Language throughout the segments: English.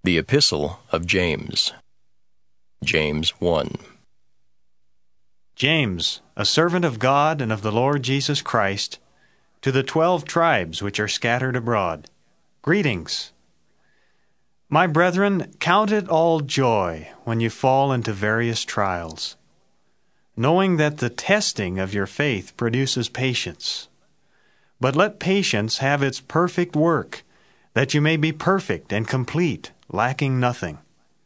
The Epistle of James. James 1. James, a servant of God and of the Lord Jesus Christ, to the 12 tribes which are scattered abroad, greetings. My brethren, count it all joy when you fall into various trials, knowing that the testing of your faith produces patience. But let patience have its perfect work, that you may be perfect and complete, lacking nothing.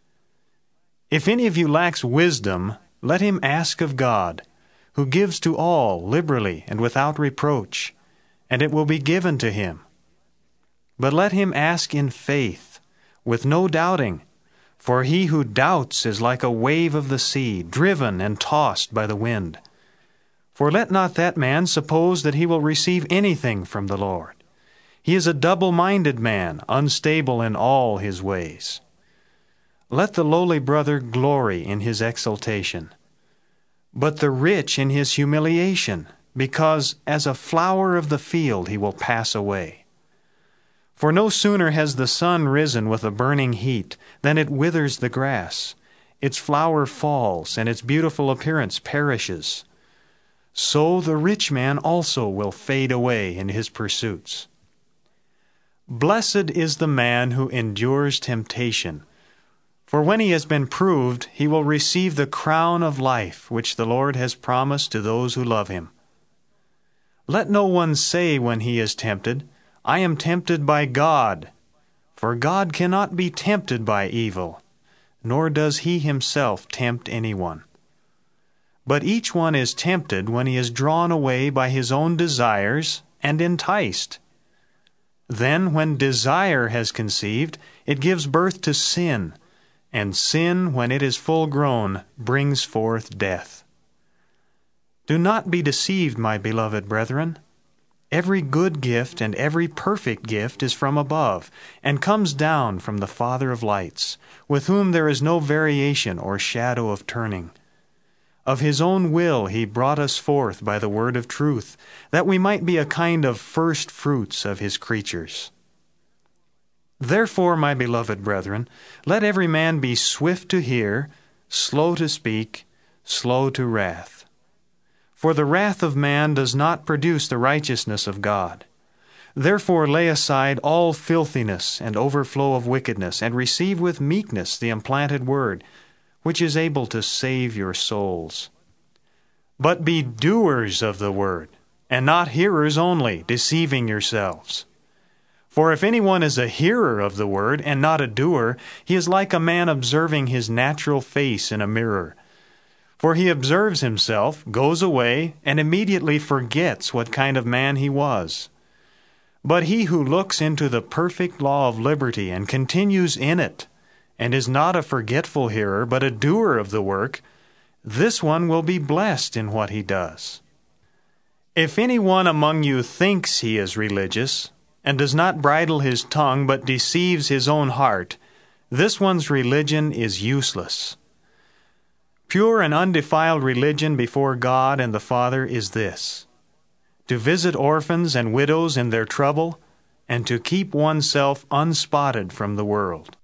If any of you lacks wisdom, let him ask of God, who gives to all liberally and without reproach, and it will be given to him. But let him ask in faith, with no doubting, for he who doubts is like a wave of the sea, driven and tossed by the wind. For let not that man suppose that he will receive anything from the Lord. He is a double-minded man, unstable in all his ways. Let the lowly brother glory in his exaltation, but the rich in his humiliation, because as a flower of the field he will pass away. For no sooner has the sun risen with a burning heat than it withers the grass. Its flower falls, and its beautiful appearance perishes. So the rich man also will fade away in his pursuits. Blessed is the man who endures temptation, for when he has been proved, he will receive the crown of life which the Lord has promised to those who love him. Let no one say when he is tempted, I am tempted by God, for God cannot be tempted by evil, nor does he himself tempt anyone. But each one is tempted when he is drawn away by his own desires and enticed. Then, when desire has conceived, it gives birth to sin, and sin, when it is full grown, brings forth death. Do not be deceived, my beloved brethren. Every good gift and every perfect gift is from above, and comes down from the Father of lights, with whom there is no variation or shadow of turning. Of his own will he brought us forth by the word of truth, that we might be a kind of first fruits of his creatures. Therefore, my beloved brethren, let every man be swift to hear, slow to speak, slow to wrath. For the wrath of man does not produce the righteousness of God. Therefore lay aside all filthiness and overflow of wickedness, and receive with meekness the implanted word, which is able to save your souls. But be doers of the word, and not hearers only, deceiving yourselves. For if anyone is a hearer of the word, and not a doer, he is like a man observing his natural face in a mirror. For he observes himself, goes away, and immediately forgets what kind of man he was. But he who looks into the perfect law of liberty and continues in it, and is not a forgetful hearer, but a doer of the work, this one will be blessed in what he does. If anyone among you thinks he is religious, and does not bridle his tongue, but deceives his own heart, this one's religion is useless. Pure and undefiled religion before God and the Father is this: to visit orphans and widows in their trouble, and to keep oneself unspotted from the world.